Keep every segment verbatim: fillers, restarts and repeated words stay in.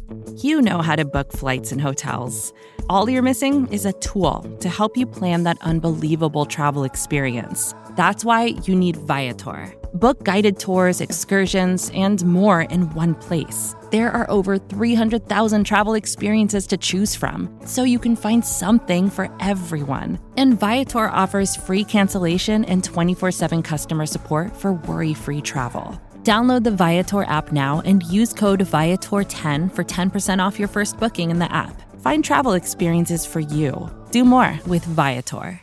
You know how to book flights and hotels. All you're missing is a tool to help you plan that unbelievable travel experience. That's why you need Viator. Book guided tours, excursions, and more in one place. There are over three hundred thousand travel experiences to choose from, so you can find something for everyone. And Viator offers free cancellation and twenty-four seven customer support for worry-free travel. Download the Viator app now and use code Viator ten for ten percent off your first booking in the app. Find travel experiences for you. Do more with Viator.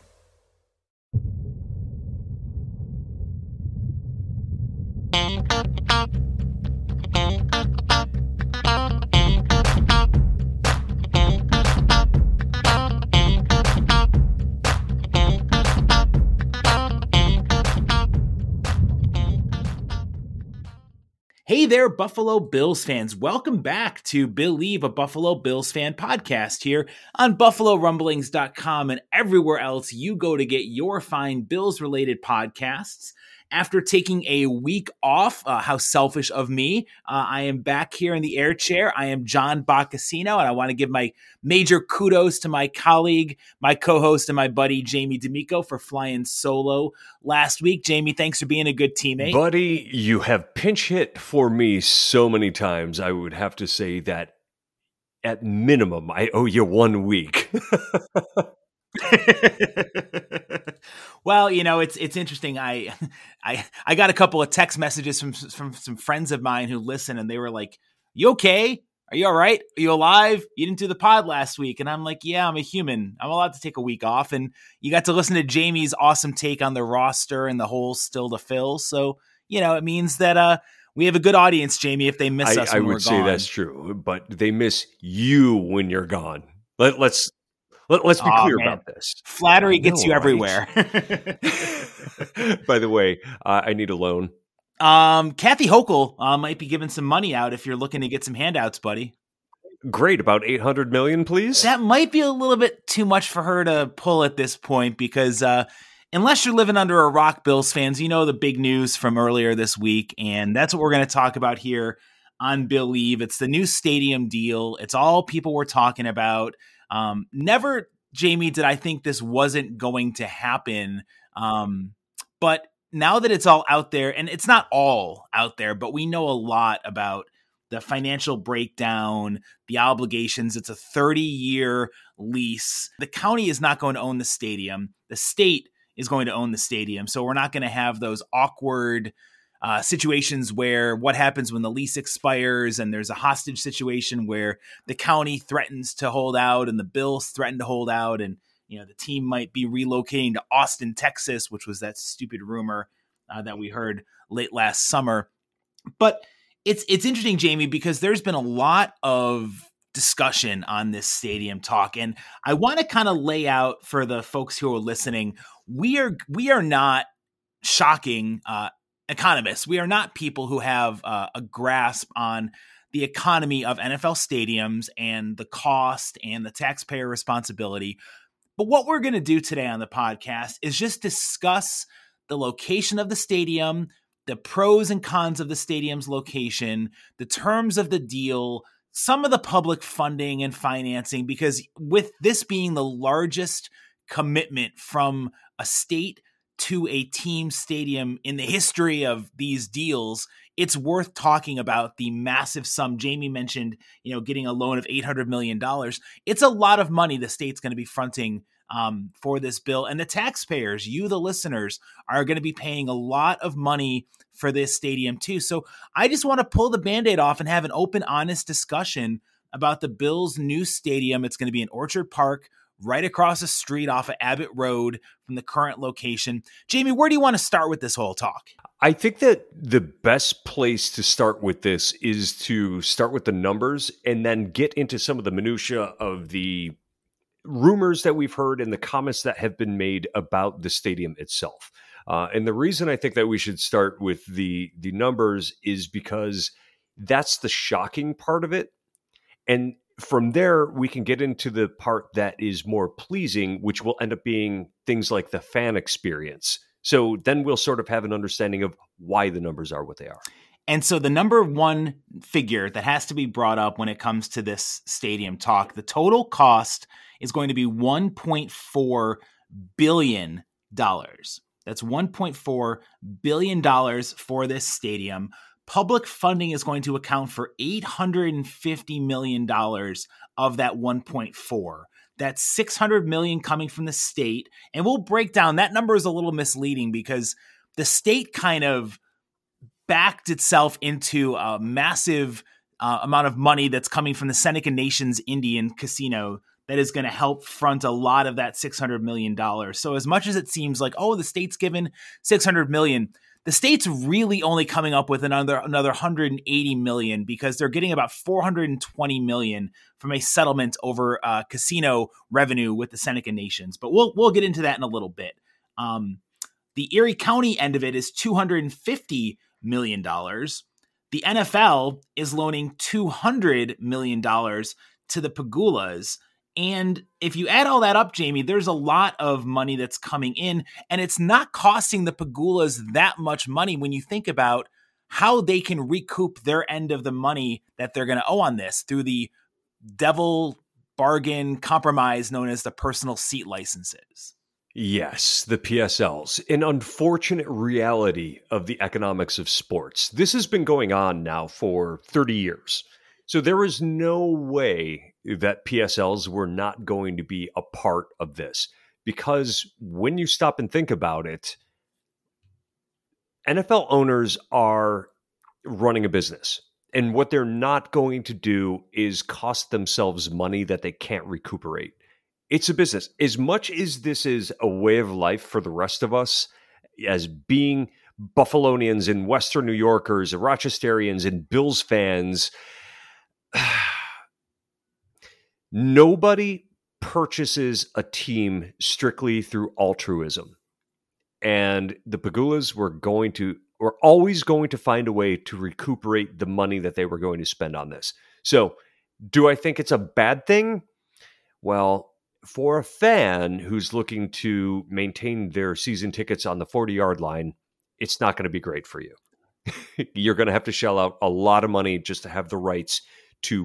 Hey there, Buffalo Bills fans. Welcome back to Believe, a Buffalo Bills fan podcast here on buffalo rumblings dot com and everywhere else you go to get your fine Bills-related podcasts. After taking a week off, uh, how selfish of me, uh, I am back here in the air chair. I am John Boccacino, and I want to give my major kudos to my colleague, my co-host, and my buddy, Jamie D'Amico, for flying solo last week. Jamie, thanks for being a good teammate. Buddy, you have pinch hit for me so many times. I would have to say that at minimum, I owe you one week. Well, you know, it's it's interesting. I I I got a couple of text messages from from some friends of mine who listen, and they were like, "You okay? Are you all right? Are you alive? You didn't do the pod last week." And I'm like, "Yeah, I'm a human. I'm allowed to take a week off." And you got to listen to Jamie's awesome take on the roster and the holes still to fill. So, you know, it means that uh we have a good audience, Jamie, if they miss I, us I when we're would say gone. that's true, but they miss you when you're gone. Let, let's Let, let's be Aw, clear man. about this. Flattery I gets know, you right? everywhere. By the way, uh, I need a loan. um, Kathy Hochul uh, might be giving some money out if you're looking to get some handouts, buddy. Great. About eight hundred million, please. That might be a little bit too much for her to pull at this point because uh, unless you're living under a rock, Bills fans, you know the big news from earlier this week, and that's what we're going to talk about here on Believe. It's the new stadium deal. It's all people were talking about. Um, never, Jamie, did I think this wasn't going to happen. Um, but now that it's all out there, and it's not all out there, but we know a lot about the financial breakdown, the obligations. It's a thirty-year lease. The county is not going to own the stadium. The state is going to own the stadium. So we're not going to have those awkward Uh, situations where what happens when the lease expires and there's a hostage situation where the county threatens to hold out and the Bills threaten to hold out, and you know the team might be relocating to Austin, Texas, which was that stupid rumor uh, that we heard late last summer. But it's it's interesting, Jamie, because there's been a lot of discussion on this stadium talk, and I want to kind of lay out for the folks who are listening. We are we are not shocking uh, economists. We are not people who have uh, a grasp on the economy of N F L stadiums and the cost and the taxpayer responsibility. But what we're going to do today on the podcast is just discuss the location of the stadium, the pros and cons of the stadium's location, the terms of the deal, some of the public funding and financing, because with this being the largest commitment from a state to a team stadium in the history of these deals, it's worth talking about the massive sum. Jamie mentioned, you know, getting a loan of eight hundred million dollars. It's a lot of money the state's going to be fronting um, for this bill. And the taxpayers, you, the listeners, are going to be paying a lot of money for this stadium too. So I just want to pull the Band-Aid off and have an open, honest discussion about the Bills' new stadium. It's going to be in Orchard Park, right across the street off of Abbott Road from the current location. Jamie, where do you want to start with this whole talk? I think that the best place to start with this is to start with the numbers and then get into some of the minutia of the rumors that we've heard and the comments that have been made about the stadium itself. Uh, and the reason I think that we should start with the the numbers is because that's the shocking part of it. And from there, we can get into the part that is more pleasing, which will end up being things like the fan experience. So then we'll sort of have an understanding of why the numbers are what they are. And so the number one figure that has to be brought up when it comes to this stadium talk, the total cost is going to be one point four billion dollars. That's one point four billion dollars for this stadium. Public funding is going to account for eight hundred fifty million dollars of that one point four. That's six hundred million dollars coming from the state. And we'll break down, that number is a little misleading because the state kind of backed itself into a massive uh, amount of money that's coming from the Seneca Nations Indian Casino that is going to help front a lot of that six hundred million dollars. So as much as it seems like, oh, the state's given six hundred million dollars, the state's really only coming up with another another one hundred eighty million dollars because they're getting about four hundred twenty million dollars from a settlement over uh, casino revenue with the Seneca Nations. But we'll we'll get into that in a little bit. Um, the Erie County end of it is two hundred fifty million dollars. The N F L is loaning two hundred million dollars to the Pegulas. And if you add all that up, Jamie, there's a lot of money that's coming in, and it's not costing the Pegulas that much money when you think about how they can recoup their end of the money that they're going to owe on this through the devil bargain compromise known as the personal seat licenses. Yes, the P S Ls, an unfortunate reality of the economics of sports. This has been going on now for thirty years. So there is no way that P S Ls were not going to be a part of this. Because when you stop and think about it, N F L owners are running a business. And what they're not going to do is cost themselves money that they can't recuperate. It's a business. As much as this is a way of life for the rest of us, as being Buffalonians and Western New Yorkers and Rochesterians and Bills fans, nobody purchases a team strictly through altruism. And the Pegulas were going to, were always going to find a way to recuperate the money that they were going to spend on this. So do I think it's a bad thing? Well, for a fan who's looking to maintain their season tickets on the forty-yard line, it's not going to be great for you. You're going to have to shell out a lot of money just to have the rights to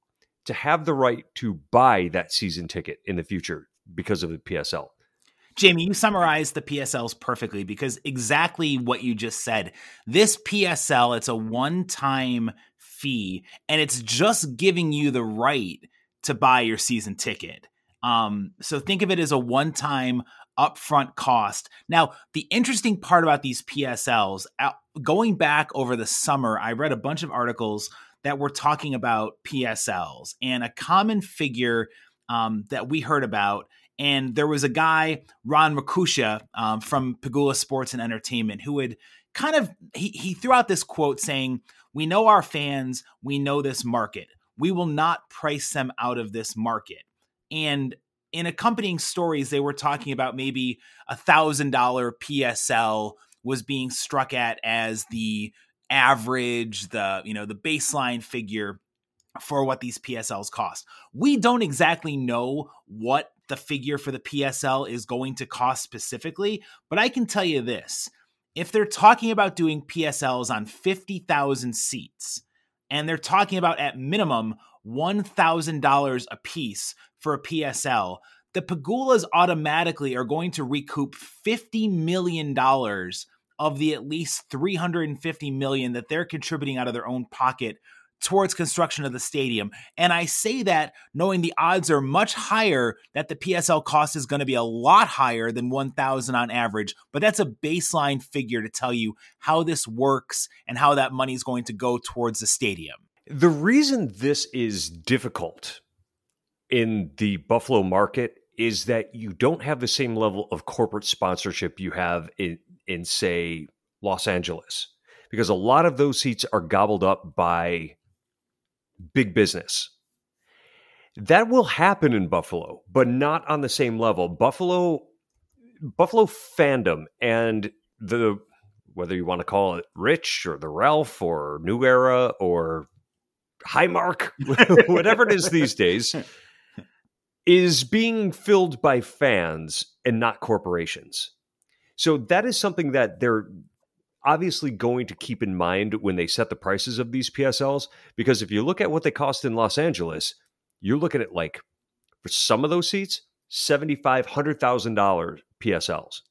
to have the right to buy that season ticket in the future because of the P S L. Jamie, you summarized the P S Ls perfectly because exactly what you just said. This P S L, it's a one-time fee, and it's just giving you the right to buy your season ticket. Um, so think of it as a one-time upfront cost. Now, the interesting part about these P S Ls, going back over the summer, I read a bunch of articles that were talking about P S Ls, and a common figure um, that we heard about. And there was a guy, Ron Makusha, um, from Pegula Sports and Entertainment, who had kind of, he, he threw out this quote saying, "We know our fans, we know this market. We will not price them out of this market." And in accompanying stories, they were talking about maybe a one thousand dollars P S L was being struck at as the average, the, you know, the baseline figure for what these P S Ls cost. We don't exactly know what the figure for the P S L is going to cost specifically, but I can tell you this. If they're talking about doing P S Ls on fifty thousand seats, and they're talking about at minimum one thousand dollars a piece for a P S L, the Pegulas automatically are going to recoup fifty million dollars of the at least three hundred fifty million dollars that they're contributing out of their own pocket towards construction of the stadium. And I say that knowing the odds are much higher that the P S L cost is going to be a lot higher than one thousand on average, but that's a baseline figure to tell you how this works and how that money is going to go towards the stadium. The reason this is difficult in the Buffalo market is that you don't have the same level of corporate sponsorship you have in, in say, Los Angeles, because a lot of those seats are gobbled up by big business. That will happen in Buffalo, but not on the same level. Buffalo, Buffalo fandom and the, whether you want to call it Rich or the Ralph or New Era or Highmark, whatever it is these days, is being filled by fans and not corporations. So that is something that they're, obviously going to keep in mind when they set the prices of these P S Ls, because if you look at what they cost in Los Angeles, you're looking at, like, for some of those seats, seventy-five thousand dollars, one hundred thousand dollars P S Ls.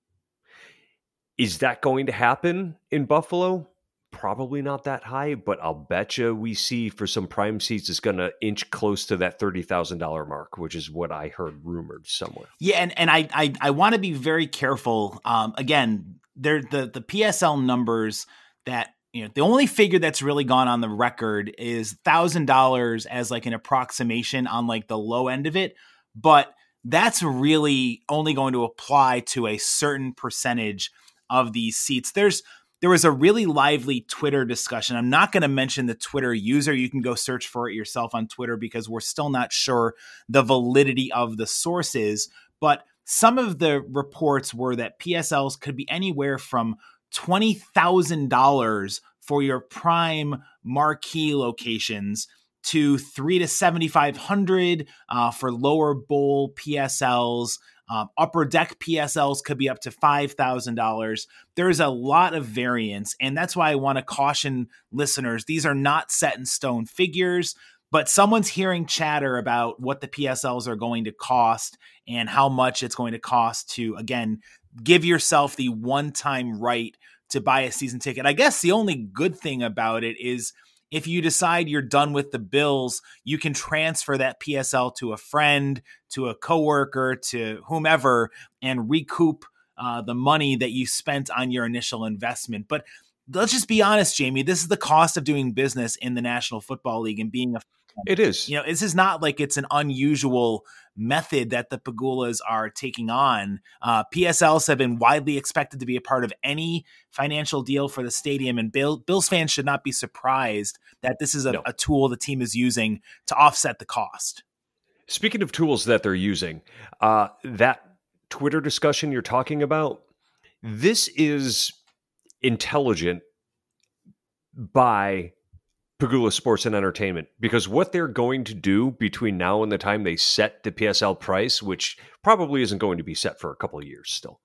Is that going to happen in Buffalo? Probably not that high, but I'll bet you we see for some prime seats is going to inch close to that thirty thousand dollars mark, which is what I heard rumored somewhere. Yeah, and, and I I, I want to be very careful. Um, again, they're the the P S L numbers that, you know, the only figure that's really gone on the record is one thousand dollars as like an approximation on like the low end of it, but that's really only going to apply to a certain percentage of these seats. There's There was a really lively Twitter discussion. I'm not going to mention the Twitter user. You can go search for it yourself on Twitter because we're still not sure the validity of the sources. But some of the reports were that P S Ls could be anywhere from twenty thousand dollars for your prime marquee locations to three to seventy-five hundred uh, for lower bowl P S Ls. Um, upper deck P S Ls could be up to five thousand dollars. There's a lot of variance, and that's why I want to caution listeners. These are not set in stone figures, but someone's hearing chatter about what the P S Ls are going to cost and how much it's going to cost to, again, give yourself the one-time right to buy a season ticket. I guess the only good thing about it is if you decide you're done with the Bills, you can transfer that P S L to a friend, to a coworker, to whomever, and recoup uh, the money that you spent on your initial investment. But let's just be honest, Jamie, this is the cost of doing business in the National Football League and being a fan. It is. You know, this is not like it's an unusual method that the Pegulas are taking on. Uh, P S Ls have been widely expected to be a part of any financial deal for the stadium, and Bill, Bills fans should not be surprised that this is a, No. a tool the team is using to offset the cost. Speaking of tools that they're using, uh, that Twitter discussion you're talking about, this is intelligent by Pegula Sports and Entertainment, because what they're going to do between now and the time they set the P S L price, which probably isn't going to be set for a couple of years still,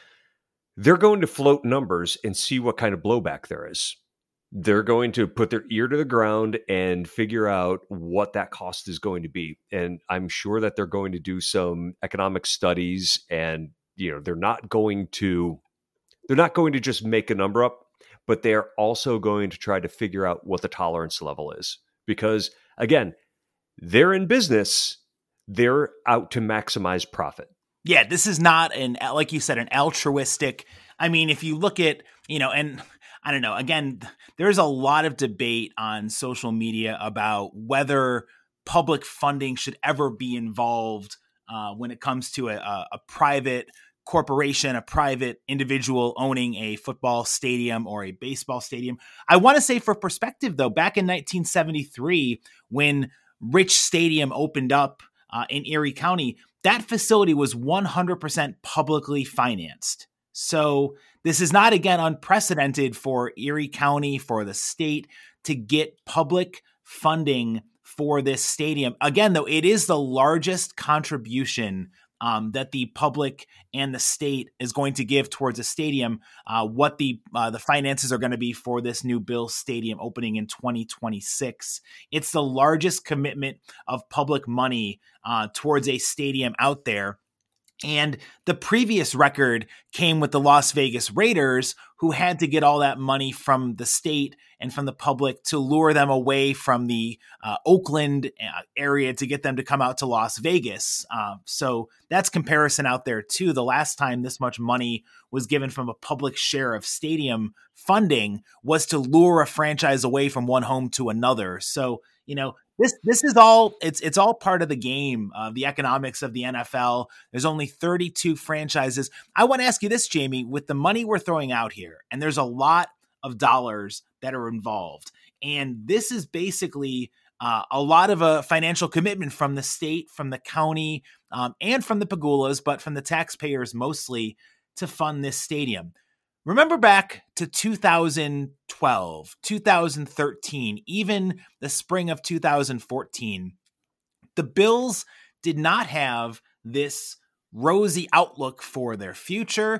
they're going to float numbers and see what kind of blowback there is. They're going to put their ear to the ground and figure out what that cost is going to be. And I'm sure that they're going to do some economic studies, and, you know, they're not going to, they're not going to just make a number up, but they're also going to try to figure out what the tolerance level is. Because, again, they're in business. They're out to maximize profit. Yeah, this is not an, like you said, an altruistic. I mean, if you look at, you know, and I don't know, again, there's a lot of debate on social media about whether public funding should ever be involved uh, when it comes to a, a, a private corporation, a private individual owning a football stadium or a baseball stadium. I want to say, for perspective, though, back in nineteen seventy-three, when Rich Stadium opened up uh, in Erie County, that facility was one hundred percent publicly financed. So this is not, again, unprecedented for Erie County, for the state, to get public funding for this stadium. Again, though, it is the largest contribution Um, that the public and the state is going to give towards a stadium. Uh, what the uh, the finances are going to be for this new Bills stadium opening in twenty twenty-six. It's the largest commitment of public money uh, towards a stadium out there. And the previous record came with the Las Vegas Raiders, who had to get all that money from the state and from the public to lure them away from the uh, Oakland area to get them to come out to Las Vegas. Uh, so that's comparison out there too. The last time this much money was given from a public share of stadium funding was to lure a franchise away from one home to another. So, you know, This this is all it's it's all part of the game, uh, the economics of the N F L. There's only thirty-two franchises. I want to ask you this, Jamie, with the money we're throwing out here, and there's a lot of dollars that are involved, and this is basically uh, a lot of a financial commitment from the state, from the county, um, and from the Pegulas, but from the taxpayers mostly, to fund this stadium. Remember back to two thousand twelve, two thousand thirteen, even the spring of two thousand fourteen. The Bills did not have this rosy outlook for their future.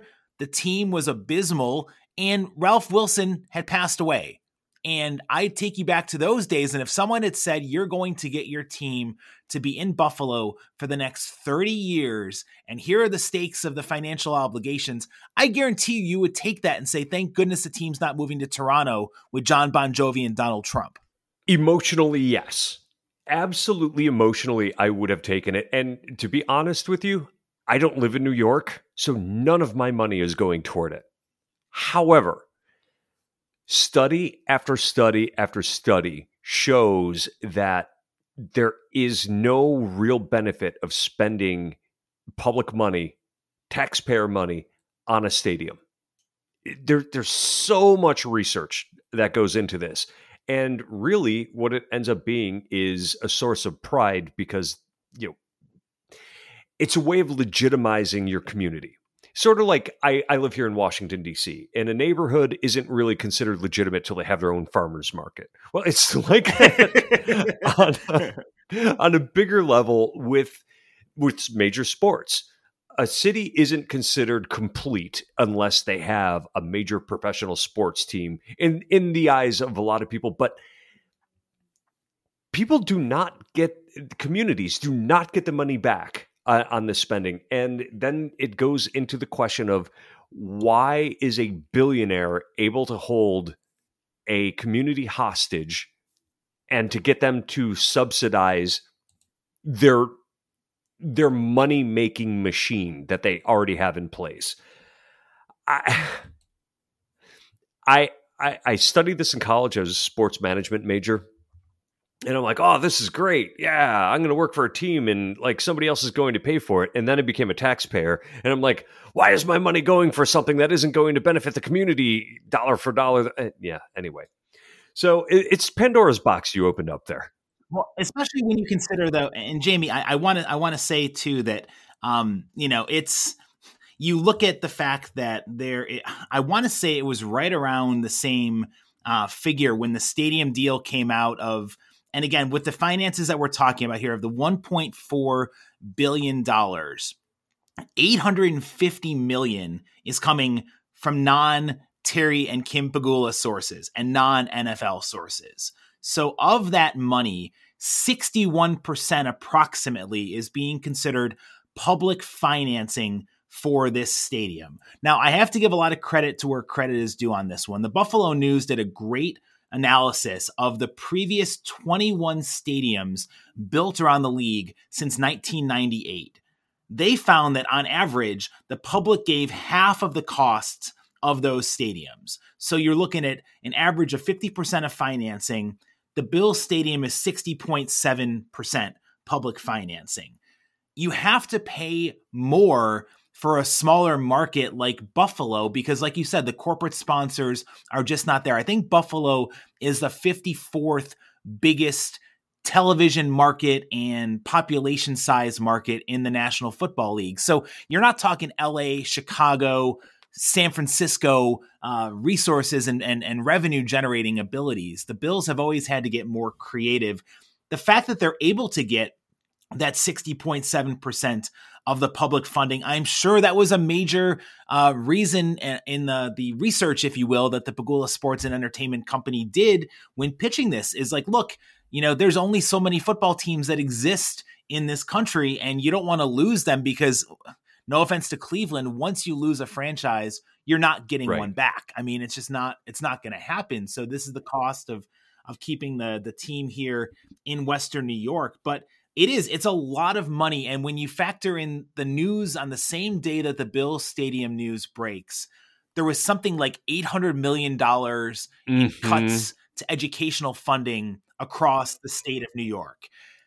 the team was abysmal, and Ralph Wilson had passed away. And I take you back to those days. And if someone had said, you're going to get your team to be in Buffalo for the next thirty years, and here are the stakes of the financial obligations, I guarantee you, you would take that and say, thank goodness the team's not moving to Toronto with John Bon Jovi and Donald Trump. Emotionally, yes. Absolutely emotionally, I would have taken it. And to be honest with you, I don't live in New York, so none of my money is going toward it. However, study after study after study shows that there is no real benefit of spending public money, taxpayer money, on a stadium. There, there's so much research that goes into this. And really, what it ends up being is a source of pride because, you know, it's a way of legitimizing your community. Sort of like I, I live here in Washington, D C, and a neighborhood isn't really considered legitimate till they have their own farmer's market. Well, it's like that on, a, on a bigger level with, with major sports. A city isn't considered complete unless they have a major professional sports team in, in the eyes of a lot of people. But people do not get, communities do not get the money back uh, on the spending. And then it goes into the question of why is a billionaire able to hold a community hostage and to get them to subsidize their their money-making machine that they already have in place. I, I, I, I studied this in college. I was a sports management major. And I'm like, oh, this is great. Yeah, I'm going to work for a team and like somebody else is going to pay for it. And then I became a taxpayer. And I'm like, why is my money going for something that isn't going to benefit the community dollar for dollar? Uh, yeah, anyway. So it, it's Pandora's box you opened up there. Well, especially when you consider though, and Jamie, I want to I want to say too that um, you know, it's you look at the fact that there. It, I want to say it was right around the same uh, figure when the stadium deal came out of, and again with the finances that we're talking about here of the one point four billion dollars, eight hundred fifty million is coming from non Terry and Kim Pegula sources and non N F L sources. So of that money, sixty-one percent approximately is being considered public financing for this stadium. Now, I have to give a lot of credit to where credit is due on this one. The Buffalo News did a great analysis of the previous twenty-one stadiums built around the league since nineteen ninety-eight. They found that on average, the public gave half of the costs of those stadiums. So you're looking at an average of fifty percent of financing. The Bills Stadium is sixty point seven percent public financing. You have to pay more for a smaller market like Buffalo because, like you said, the corporate sponsors are just not there. I think Buffalo is the fifty-fourth biggest television market and population size market in the National Football League. So you're not talking L A, Chicago, San Francisco uh, resources and, and, and revenue generating abilities. The Bills have always had to get more creative. The fact that they're able to get that sixty point seven percent of the public funding, I'm sure that was a major uh, reason in the, the research, if you will, that the Pegula Sports and Entertainment Company did when pitching this is like, look, you know, there's only so many football teams that exist in this country and you don't want to lose them because no offense to Cleveland, once you lose a franchise, you're not getting right. one back. I mean, it's just not, it's not going to happen. So this is the cost of, of keeping the, the team here in Western New York, but it is, it's a lot of money. And when you factor in the news on the same day that the Bills Stadium news breaks, there was something like eight hundred million dollars in mm-hmm. cuts to educational funding across the state of New York.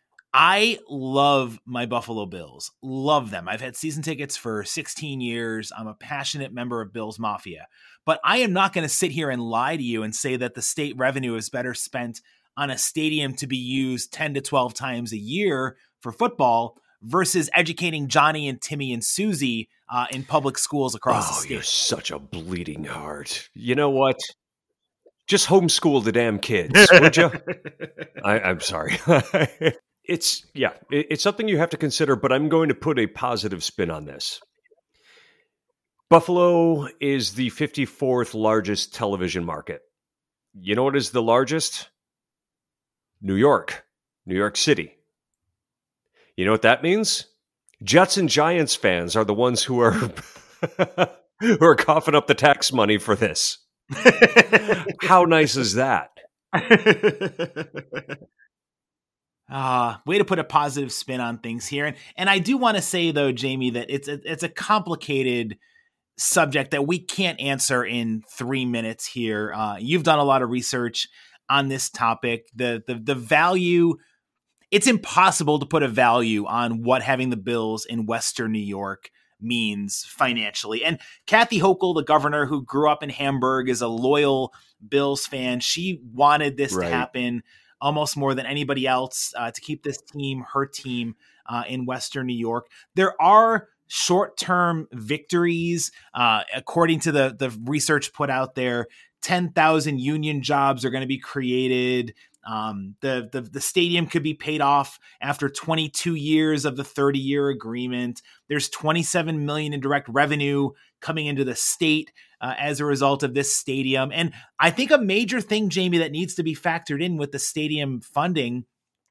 I love my Buffalo Bills, love them. I've had season tickets for sixteen years. I'm a passionate member of Bills Mafia, but I am not going to sit here and lie to you and say that the state revenue is better spent on a stadium to be used ten to twelve times a year for football versus educating Johnny and Timmy and Susie uh, in public schools across oh, the state. You're such a bleeding heart. You know what? Just homeschool the damn kids, would you? I, I'm sorry. It's, yeah, it, it's something you have to consider, but I'm going to put a positive spin on this. Buffalo is the fifty-fourth largest television market. You know what is the largest? New York, New York City. You know what that means? Jets and Giants fans are the ones who are who are coughing up the tax money for this. How nice is that? Uh, way to put a positive spin on things here. And and I do want to say, though, Jamie, that it's a, it's a complicated subject that we can't answer in three minutes here. Uh, you've done a lot of research on this topic. The, the, the value, it's impossible to put a value on what having the Bills in Western New York means financially. And Kathy Hochul, the governor who grew up in Hamburg, is a loyal Bills fan. She wanted this right. to happen almost more than anybody else, uh, to keep this team, her team, uh, in Western New York. There are short-term victories. Uh, according to the, the research put out there, ten thousand union jobs are going to be created. Um, the, the, the stadium could be paid off after twenty-two years of the thirty-year agreement. There's twenty-seven million dollars in direct revenue coming into the state uh, as a result of this stadium. And I think a major thing, Jamie, that needs to be factored in with the stadium funding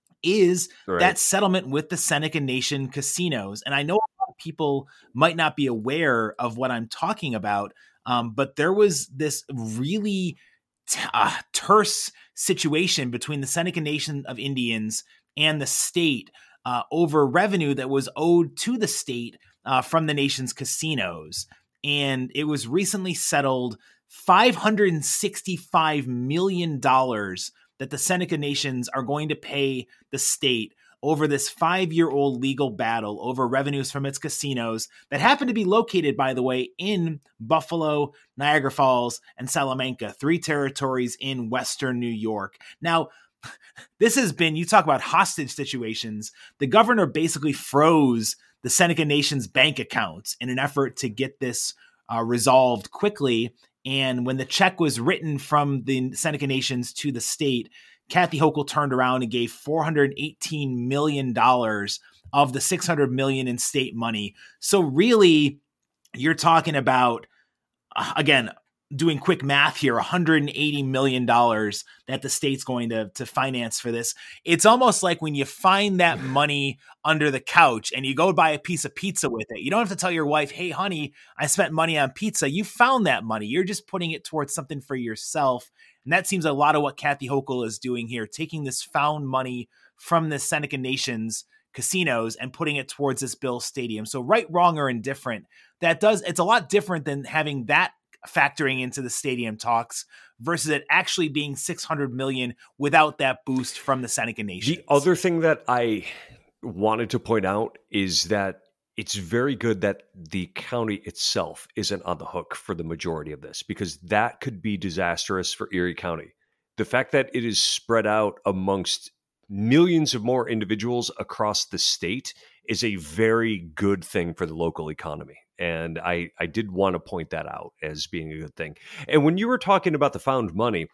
is right. that settlement with the Seneca Nation casinos. And I know a lot of people might not be aware of what I'm talking about, um, but there was this really t- uh, terse situation between the Seneca Nation of Indians and the state uh, over revenue that was owed to the state uh, from the nation's casinos. And it was recently settled five hundred sixty-five million dollars that the Seneca Nations are going to pay the state over this five-year-old legal battle over revenues from its casinos that happen to be located, by the way, in Buffalo, Niagara Falls, and Salamanca, three territories in Western New York. Now, this has been, you talk about hostage situations, the governor basically froze the Seneca Nation's bank accounts in an effort to get this uh, resolved quickly. And when the check was written from the Seneca Nations to the state, Kathy Hochul turned around and gave four hundred eighteen million dollars of the six hundred million dollars in state money. So really, you're talking about, uh, again, doing quick math here, one hundred eighty million dollars that the state's going to, to finance for this. It's almost like when you find that money under the couch and you go buy a piece of pizza with it. You don't have to tell your wife, hey, honey, I spent money on pizza. You found that money. You're just putting it towards something for yourself. And that seems a lot of what Kathy Hochul is doing here, taking this found money from the Seneca Nations casinos and putting it towards this Bills stadium. So right, wrong, or indifferent, that does, it's a lot different than having that factoring into the stadium talks versus it actually being six hundred million dollars without that boost from the Seneca Nation. The other thing that I wanted to point out is that it's very good that the county itself isn't on the hook for the majority of this, because that could be disastrous for Erie County. The fact that it is spread out amongst millions of more individuals across the state is a very good thing for the local economy. And I, I did want to point that out as being a good thing. And when you were talking about the found money,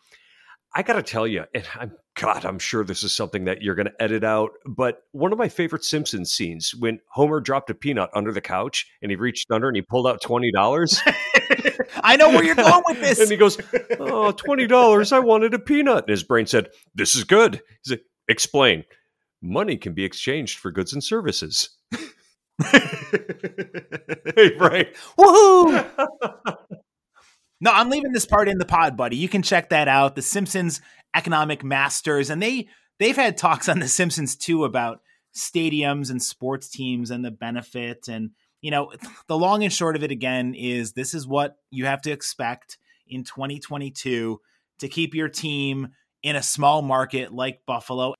I got to tell you, and I'm, God, I'm sure this is something that you're going to edit out, but one of my favorite Simpsons scenes, when Homer dropped a peanut under the couch and he reached under and he pulled out twenty dollars. I know where you're going with this. And he goes, oh, twenty dollars, I wanted a peanut. And his brain said, this is good. He's like, explain. Money can be exchanged for goods and services. Hey, right. Woohoo! No, I'm leaving this part in the pod, buddy. You can check that out. The Simpsons Economic Masters. And they, they've had talks on The Simpsons, too, about stadiums and sports teams and the benefit. And, you know, the long and short of it, again, is this is what you have to expect in twenty twenty-two to keep your team in a small market like Buffalo.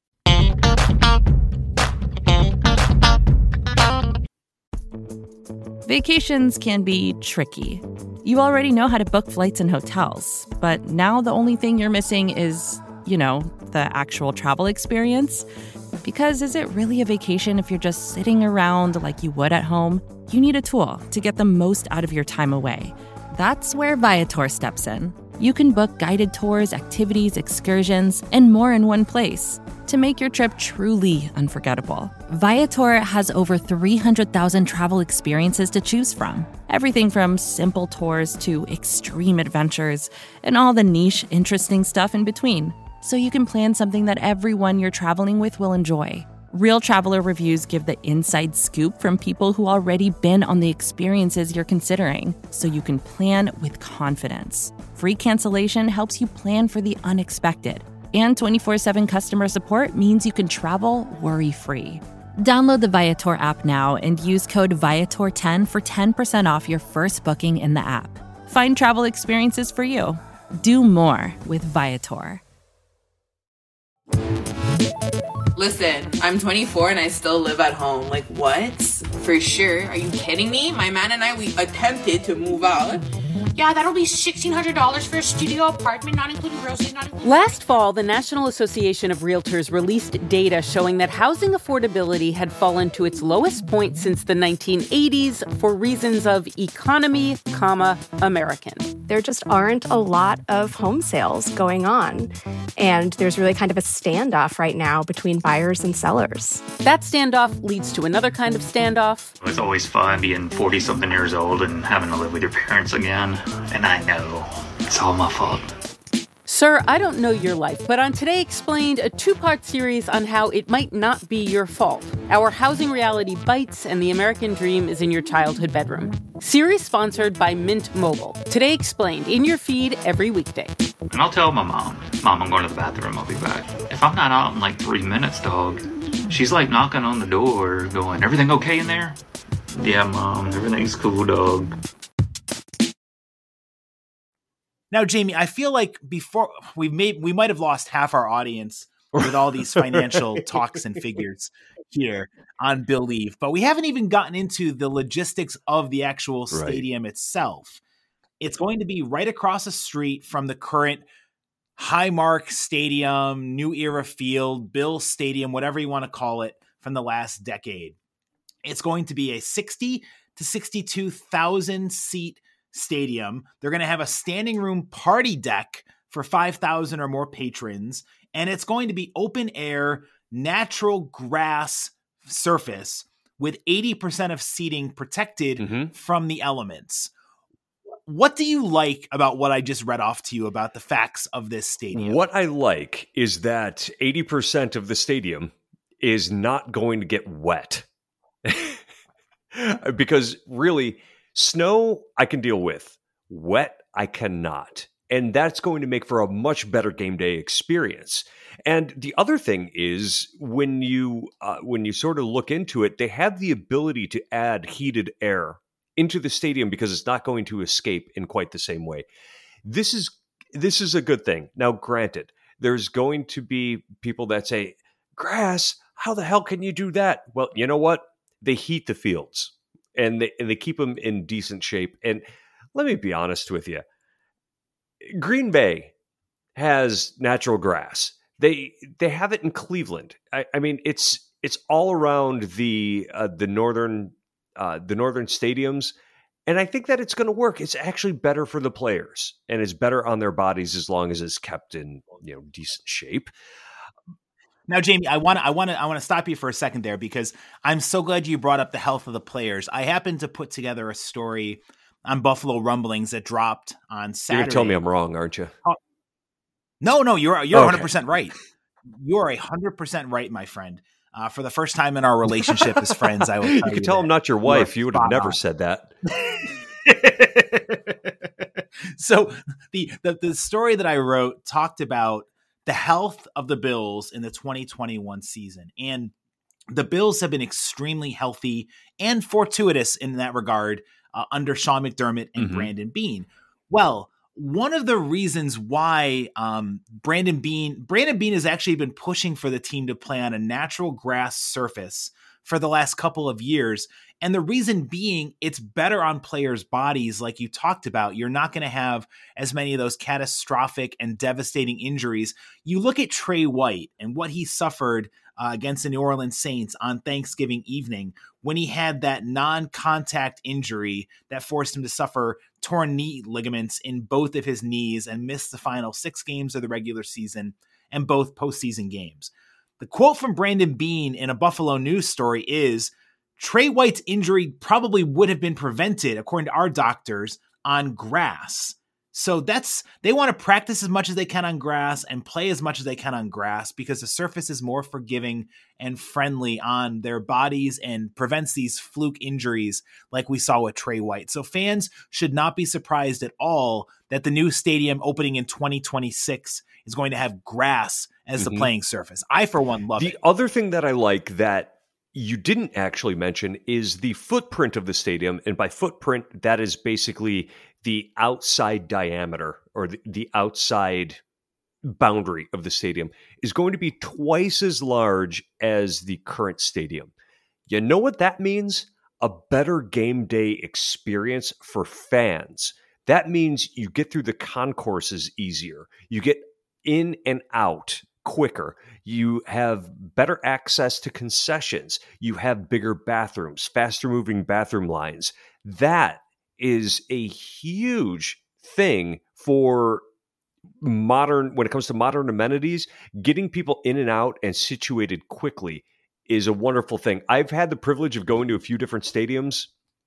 Vacations can be tricky. You already know how to book flights and hotels, but now the only thing you're missing is, you know, the actual travel experience. Because is it really a vacation if you're just sitting around like you would at home? You need a tool to get the most out of your time away. That's where Viator steps in. You can book guided tours, activities, excursions, and more in one place to make your trip truly unforgettable. Viator has over three hundred thousand travel experiences to choose from. Everything from simple tours to extreme adventures and all the niche, interesting stuff in between. So you can plan something that everyone you're traveling with will enjoy. Real traveler reviews give the inside scoop from people who already been on the experiences you're considering, so you can plan with confidence. Free cancellation helps you plan for the unexpected. And twenty-four seven customer support means you can travel worry-free. Download the Viator app now and use code Viator ten for ten percent off your first booking in the app. Find travel experiences for you. Do more with Viator. Listen, I'm twenty-four and I still live at home. Like, what? For sure. Are you kidding me? My man and I, we attempted to move out. Yeah, that'll be sixteen hundred dollars for a studio apartment, not including groceries, not including... Last fall, the National Association of Realtors released data showing that housing affordability had fallen to its lowest point since the nineteen eighties for reasons of economy, comma, American. There just aren't a lot of home sales going on. And there's really kind of a standoff right now between buyers and sellers. That standoff leads to another kind of standoff. It's always fun being forty-something years old and having to live with your parents again. And I know it's all my fault. Sir, I don't know your life, but on Today Explained, a two-part series on how it might not be your fault. Our housing reality bites and the American dream is in your childhood bedroom. Series sponsored by Mint Mobile. Today Explained, in your feed every weekday. And I'll tell my mom, Mom, I'm going to the bathroom, I'll be back. If I'm not out in like three minutes, dog, she's like knocking on the door going, everything okay in there? Yeah, Mom, everything's cool, dog. Now, Jamie, I feel like before we made we might have lost half our audience with all these financial talks and figures here on Believe, but we haven't even gotten into the logistics of the actual stadium right. itself. It's going to be right across the street from the current Highmark Stadium, New Era Field, Bills Stadium, whatever you want to call it, from the last decade. It's going to be a sixty to sixty-two thousand seat stadium. They're going to have a standing room party deck for five thousand or more patrons, and it's going to be open air, natural grass surface with eighty percent of seating protected mm-hmm. from the elements. What do you like about what I just read off to you about the facts of this stadium? What I like is that eighty percent of the stadium is not going to get wet. Because really, snow, I can deal with. Wet, I cannot. And that's going to make for a much better game day experience. And the other thing is, when you uh, when you sort of look into it, they have the ability to add heated air into the stadium because it's not going to escape in quite the same way. This is this is a good thing. Now, granted, there's going to be people that say, grass, how the hell can you do that? Well, you know what? They heat the fields. And they and they keep them in decent shape. And let me be honest with you. Green Bay has natural grass. They they have it in Cleveland. I, I mean, it's it's all around the uh, the northern uh, the northern stadiums, and I think that it's going to work. It's actually better for the players, and it's better on their bodies as long as it's kept in you know decent shape. Now, Jamie, I want to I want to I want to stop you for a second there because I'm so glad you brought up the health of the players. I happened to put together a story on Buffalo Rumblings that dropped on Saturday. You're gonna tell me I'm wrong, aren't you? Oh, no, no, you're you're okay. one hundred percent right. You're one hundred percent right, my friend. Uh, for the first time in our relationship as friends, I will tell you. You could tell I'm not your wife. You would have never on. said that. So the, the the story that I wrote talked about the health of the Bills in the twenty twenty-one season. And the Bills have been extremely healthy and fortuitous in that regard uh, under Sean McDermott and mm-hmm. Brandon Beane. Well, one of the reasons why um, Brandon Beane, Brandon Beane has actually been pushing for the team to play on a natural grass surface for the last couple of years. And the reason being, it's better on players' bodies, like you talked about. You're not going to have as many of those catastrophic and devastating injuries. You look at Trey White and what he suffered uh, against the New Orleans Saints on Thanksgiving evening when he had that non-contact injury that forced him to suffer torn knee ligaments in both of his knees and missed the final six games of the regular season and both postseason games. The quote from Brandon Beane in a Buffalo News story is, Trey White's injury probably would have been prevented, according to our doctors, on grass. So that's, they want to practice as much as they can on grass and play as much as they can on grass because the surface is more forgiving and friendly on their bodies and prevents these fluke injuries like we saw with Trey White. So fans should not be surprised at all that the new stadium opening in twenty twenty-six is going to have grass as mm-hmm. the playing surface. I, for one, love the it. The other thing that I like that you didn't actually mention is the footprint of the stadium. And by footprint, that is basically the outside diameter or the, the outside boundary of the stadium is going to be twice as large as the current stadium. You know what that means? A better game day experience for fans. That means you get through the concourses easier. You get in and out quicker. You have better access to concessions. You have bigger bathrooms, faster moving bathroom lines. That is a huge thing for modern, when it comes to modern amenities. Getting people in and out and situated quickly is a wonderful thing. I've had the privilege of going to a few different stadiums,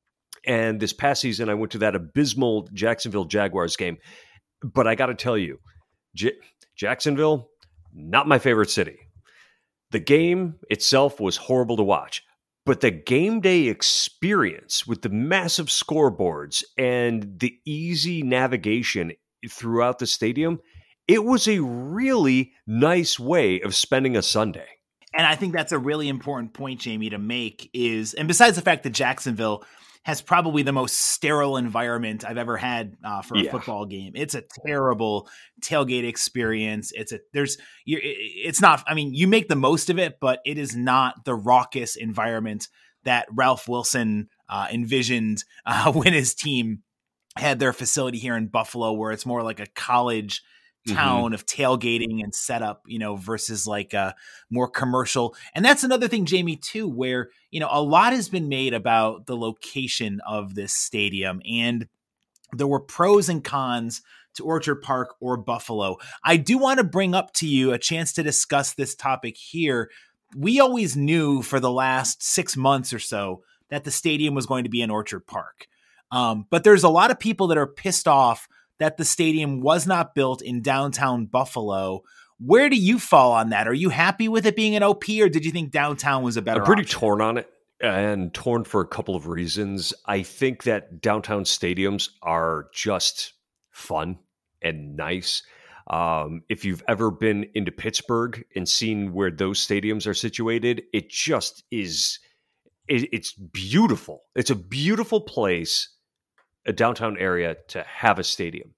and this past season I went to that abysmal Jacksonville Jaguars game. But I got to tell you, J- Jacksonville, not my favorite city. The game itself was horrible to watch, but the game day experience with the massive scoreboards and the easy navigation throughout the stadium, it was a really nice way of spending a Sunday. And I think that's a really important point, Jamie, to make is, and besides the fact that Jacksonville has probably the most sterile environment I've ever had uh, for a yeah. football game. It's a terrible tailgate experience. It's a, there's, you're, it's not, I mean, you make the most of it, but it is not the raucous environment that Ralph Wilson uh, envisioned uh, when his team had their facility here in Buffalo, where it's more like a college town mm-hmm. of tailgating and setup, you know, versus like a more commercial. And that's another thing, Jamie, too, where, you know, a lot has been made about the location of this stadium, and there were pros and cons to Orchard Park or Buffalo. I do want to bring up to you a chance to discuss this topic here. We always knew for the last six months or so that the stadium was going to be in Orchard Park. Um, but there's a lot of people that are pissed off that the stadium was not built in downtown Buffalo. Where do you fall on that? Are you happy with it being an O P, or did you think downtown was a better I'm pretty option? torn on it, and torn for a couple of reasons. I think that downtown stadiums are just fun and nice. Um, if you've ever been into Pittsburgh and seen where those stadiums are situated, it just is, it, it's beautiful. It's a beautiful place, a downtown area, to have a stadium.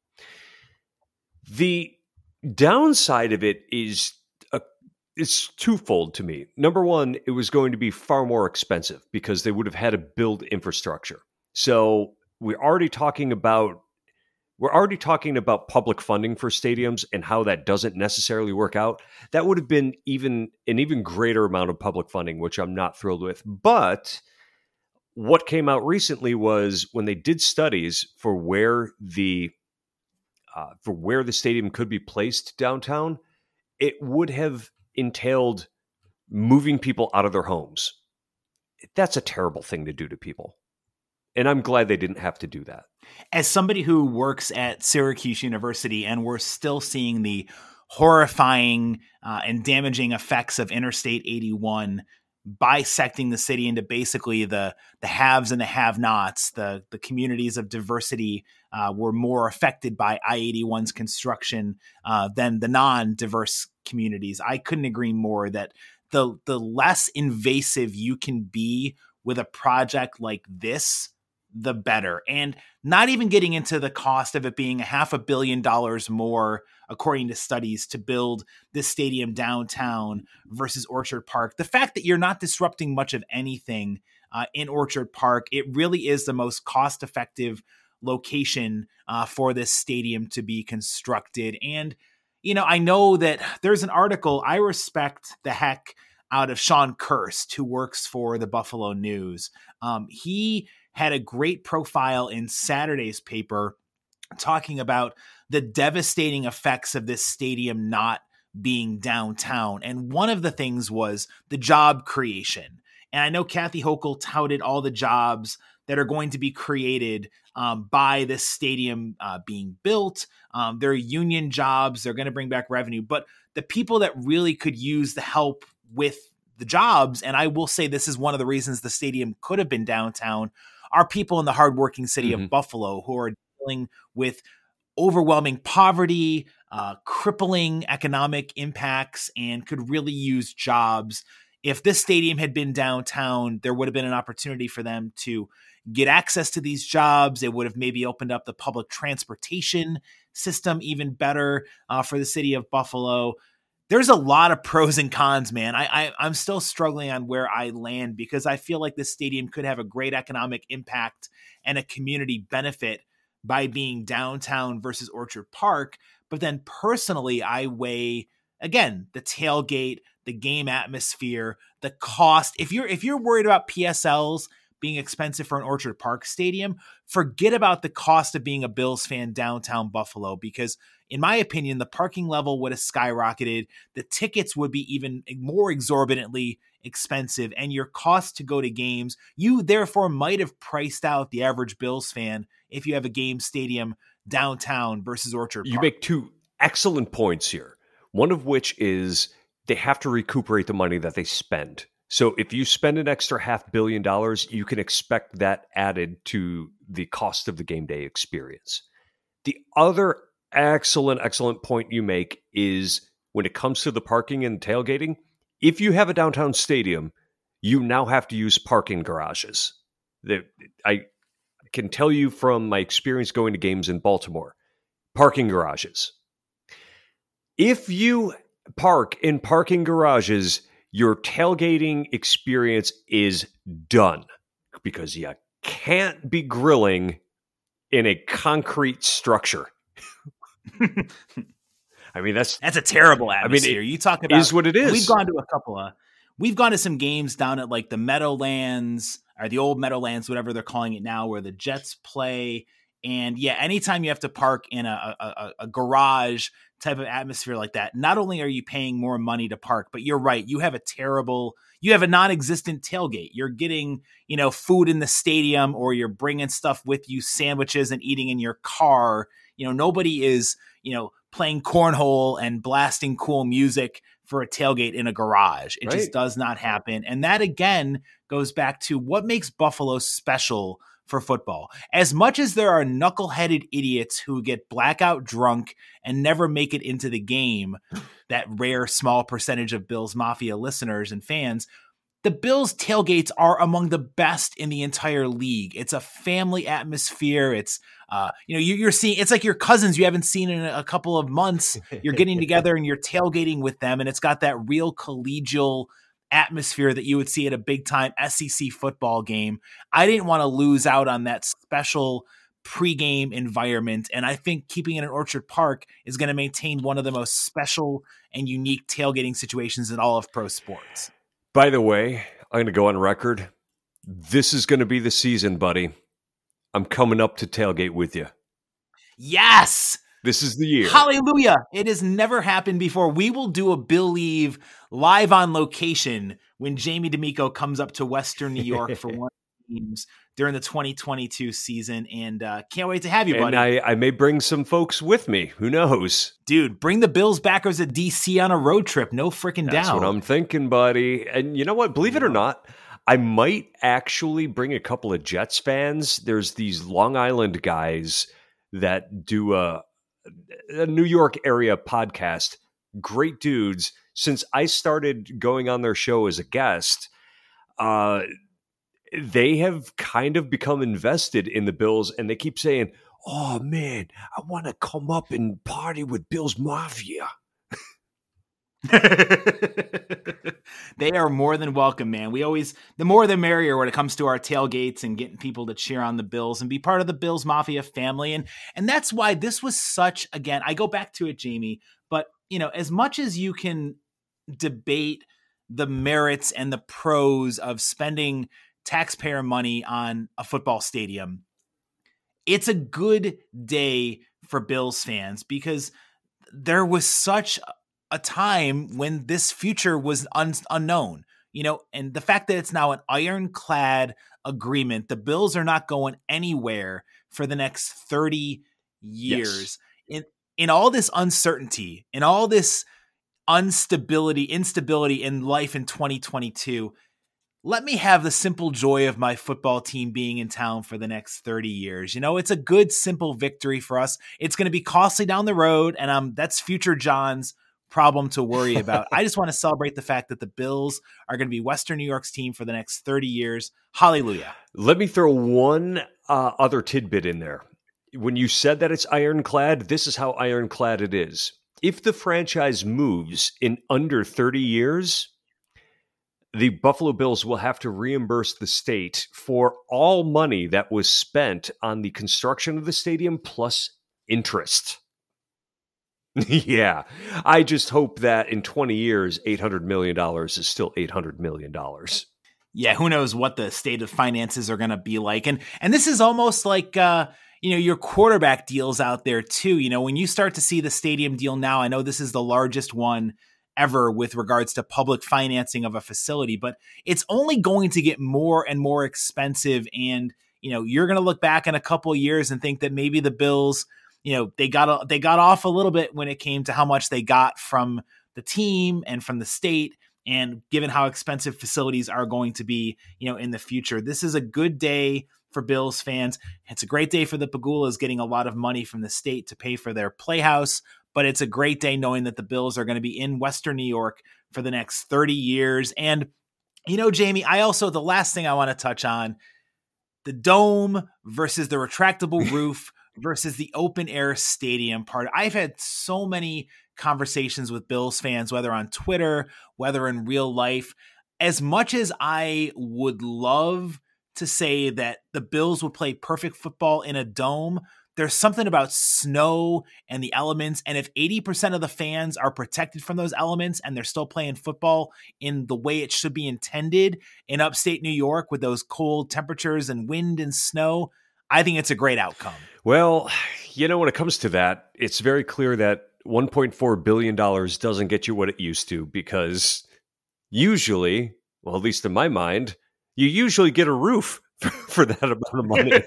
The downside of it is a, it's twofold to me. Number one, it was going to be far more expensive because they would have had to build infrastructure. So we're already talking about we're already talking about public funding for stadiums and how that doesn't necessarily work out. That would have been even an even greater amount of public funding, which I'm not thrilled with. But what came out recently was when they did studies for where the uh, for where the stadium could be placed downtown, it would have entailed moving people out of their homes. That's a terrible thing to do to people. And I'm glad they didn't have to do that. As somebody who works at Syracuse University, and we're still seeing the horrifying uh, and damaging effects of Interstate eighty-one bisecting the city into basically the the haves and the have-nots. The the communities of diversity uh, were more affected by I eighty-one's construction uh, than the non-diverse communities. I couldn't agree more that the the less invasive you can be with a project like this, the better. And not even getting into the cost of it being a half a billion dollars more, according to studies, to build this stadium downtown versus Orchard Park. The fact that you're not disrupting much of anything uh, in Orchard Park, it really is the most cost-effective location uh, for this stadium to be constructed. And, you know, I know that there's an article, I respect the heck out of Sean Kirst, who works for the Buffalo News. Um, he had a great profile in Saturday's paper talking about the devastating effects of this stadium not being downtown. And one of the things was the job creation. And I know Kathy Hochul touted all the jobs that are going to be created um, by this stadium uh, being built. Um, they're union jobs. They're going to bring back revenue. But the people that really could use the help with the jobs, and I will say this is one of the reasons the stadium could have been downtown, are people in the hardworking city mm-hmm. of Buffalo who are dealing with overwhelming poverty, uh, crippling economic impacts, and could really use jobs. If this stadium had been downtown, there would have been an opportunity for them to get access to these jobs. It would have maybe opened up the public transportation system even better uh, for the city of Buffalo. There's a lot of pros and cons, man. I, I, I'm still struggling on where I land because I feel like this stadium could have a great economic impact and a community benefit by being downtown versus Orchard Park. But then personally, I weigh, again, the tailgate, the game atmosphere, the cost. If you're if you're worried about P S Ls being expensive for an Orchard Park stadium, forget about the cost of being a Bills fan downtown Buffalo, because in my opinion, the parking level would have skyrocketed. The tickets would be even more exorbitantly expensive, and your cost to go to games, you therefore might have priced out the average Bills fan if you have a game stadium downtown versus Orchard Park. You make two excellent points here. One of which is they have to recuperate the money that they spend. So if you spend an extra half billion dollars, you can expect that added to the cost of the game day experience. The other excellent, excellent point you make is when it comes to the parking and tailgating, if you have a downtown stadium, you now have to use parking garages. The, I can tell you from my experience going to games in Baltimore, parking garages. If you park in parking garages, your tailgating experience is done because you can't be grilling in a concrete structure. I mean, that's that's a terrible atmosphere. I mean, it you talk about is what it is. We've gone to a couple of, we've gone to some games down at like the Meadowlands or the old Meadowlands, whatever they're calling it now, where the Jets play. And yeah, anytime you have to park in a, a, a garage type of atmosphere like that, not only are you paying more money to park, but you're right. You have a terrible, you have a non-existent tailgate. You're getting, you know, food in the stadium, or you're bringing stuff with you, sandwiches, and eating in your car. You know, nobody is, you know, playing cornhole and blasting cool music for a tailgate in a garage. It right. just does not happen. And that again goes back to what makes Buffalo special for football. As much as there are knuckleheaded idiots who get blackout drunk and never make it into the game, that rare small percentage of Bills Mafia listeners and fans, the Bills tailgates are among the best in the entire league. It's a family atmosphere. It's, uh, you know, you, you're seeing, it's like your cousins you haven't seen in a couple of months. You're getting together and you're tailgating with them. And it's got that real collegial atmosphere that you would see at a big time S E C football game. I didn't want to lose out on that special pregame environment. And I think keeping it in Orchard Park is going to maintain one of the most special and unique tailgating situations in all of pro sports. By the way, I'm going to go on record. This is going to be the season, buddy. I'm coming up to tailgate with you. Yes! This is the year. Hallelujah. It has never happened before. We will do a Believe live on location when Jamie D'Amico comes up to Western New York for one of the games during the twenty twenty-two season. And uh, can't wait to have you, buddy. And I, I may bring some folks with me. Who knows? Dude, bring the Bills backers to D C on a road trip. No freaking doubt. That's what I'm thinking, buddy. And you know what? Believe it or not, I might actually bring a couple of Jets fans. There's these Long Island guys that do a a New York area podcast. Great dudes. Since I started going on their show as a guest, uh, they have kind of become invested in the Bills, and they keep saying, oh man, I want to come up and party with Bills Mafia. They are more than welcome, man. We always, the more the merrier when it comes to our tailgates and getting people to cheer on the Bills and be part of the Bills Mafia family. And, and that's why this was such, again, I go back to it, Jamie, but you know, as much as you can debate the merits and the pros of spending taxpayer money on a football stadium, it's a good day for Bills fans because there was such a time when this future was un- unknown, you know, and the fact that it's now an ironclad agreement, the Bills are not going anywhere for the next thirty years. Yes. In, in all this uncertainty, in all this instability, instability in life in twenty twenty-two, let me have the simple joy of my football team being in town for the next thirty years. You know, it's a good, simple victory for us. It's going to be costly down the road, and um, that's future John's problem to worry about. I just want to celebrate the fact that the Bills are going to be Western New York's team for the next thirty years. Hallelujah. Let me throw one uh, other tidbit in there. When you said that it's ironclad, this is how ironclad it is. If the franchise moves in under thirty years, the Buffalo Bills will have to reimburse the state for all money that was spent on the construction of the stadium plus interest. Yeah, I just hope that in twenty years, eight hundred million dollars is still eight hundred million dollars. Yeah, who knows what the state of finances are going to be like. And and this is almost like, uh, you know, your quarterback deals out there too. You know, when you start to see the stadium deal now, I know this is the largest one ever with regards to public financing of a facility, but it's only going to get more and more expensive. And, you know, you're going to look back in a couple of years and think that maybe the Bills, you know, they got, they got off a little bit when it came to how much they got from the team and from the state. And given how expensive facilities are going to be, you know, in the future, this is a good day for Bills fans. It's a great day for the Pegulas getting a lot of money from the state to pay for their playhouse. But it's a great day knowing that the Bills are going to be in Western New York for the next thirty years. And, you know, Jamie, I also, the last thing I want to touch on, the dome versus the retractable roof versus the open air stadium part. I've had so many conversations with Bills fans, whether on Twitter, whether in real life. As much as I would love to say that the Bills would play perfect football in a dome, there's something about snow and the elements. And if eighty percent of the fans are protected from those elements and they're still playing football in the way it should be intended in upstate New York with those cold temperatures and wind and snow, I think it's a great outcome. Well, you know, when it comes to that, it's very clear that one point four billion dollars doesn't get you what it used to, because usually, well, at least in my mind, you usually get a roof for, for that amount of money.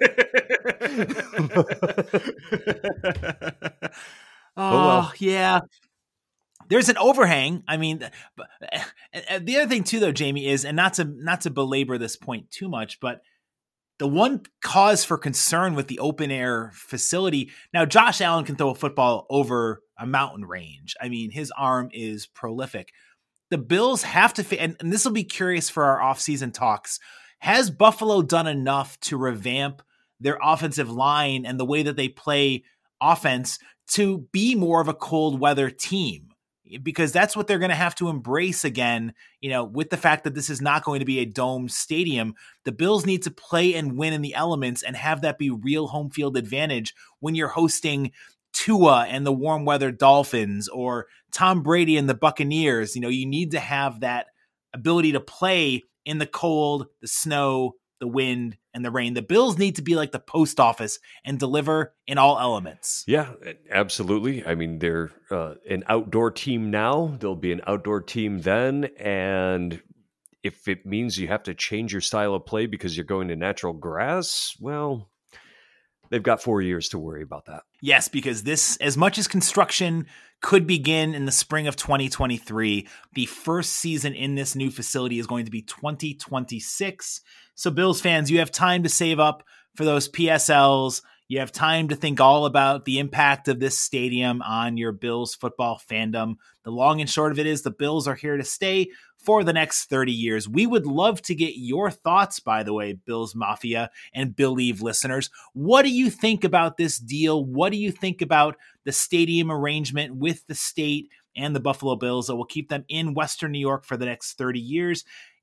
Oh, well. Yeah. There's an overhang. I mean, the other thing too, though, Jamie, is, and not to not to belabor this point too much, but the one cause for concern with the open air facility. Now, Josh Allen can throw a football over a mountain range. I mean, his arm is prolific. The Bills have to, and, and this will be curious for our offseason talks. Has Buffalo done enough to revamp their offensive line and the way that they play offense to be more of a cold weather team? Because that's what they're going to have to embrace again, you know, with the fact that this is not going to be a domed stadium. The Bills need to play and win in the elements and have that be real home field advantage when you're hosting Tua and the warm weather Dolphins or Tom Brady and the Buccaneers. You know, you need to have that ability to play in the cold, the snow, the wind, and the rain. The Bills need to be like the post office and deliver in all elements. Yeah, absolutely. I mean, they're uh, an outdoor team now. They'll be an outdoor team then. And if it means you have to change your style of play because you're going to natural grass, well, they've got four years to worry about that. Yes, because this, as much as construction could begin in the spring of twenty twenty-three, the first season in this new facility is going to be twenty twenty-six. So Bills fans, you have time to save up for those P S Ls. You have time to think all about the impact of this stadium on your Bills football fandom. The long and short of it is the Bills are here to stay for the next thirty years. We would love to get your thoughts, by the way, Bills Mafia and Believe listeners. What do you think about this deal? What do you think about the stadium arrangement with the state and the Buffalo Bills that will keep them in Western New York for the next thirty years?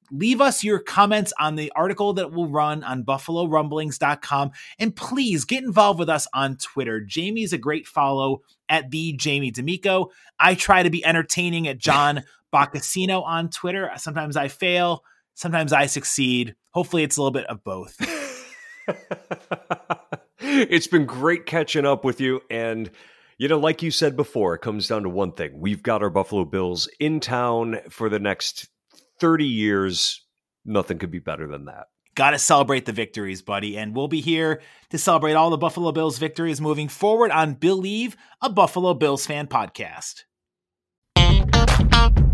leave us your comments on the article that will run on buffalo rumblings dot com. And please get involved with us on Twitter. Jamie's a great follow at the Jamie D'Amico. I try to be entertaining at John Boccacino on Twitter. Sometimes I fail. Sometimes I succeed. Hopefully it's a little bit of both. It's been great catching up with you. And, you know, like you said before, it comes down to one thing. We've got our Buffalo Bills in town for the next thirty years. Nothing could be better than that. Got to celebrate the victories, buddy. And we'll be here to celebrate all the Buffalo Bills victories moving forward on Believe, a Buffalo Bills fan podcast.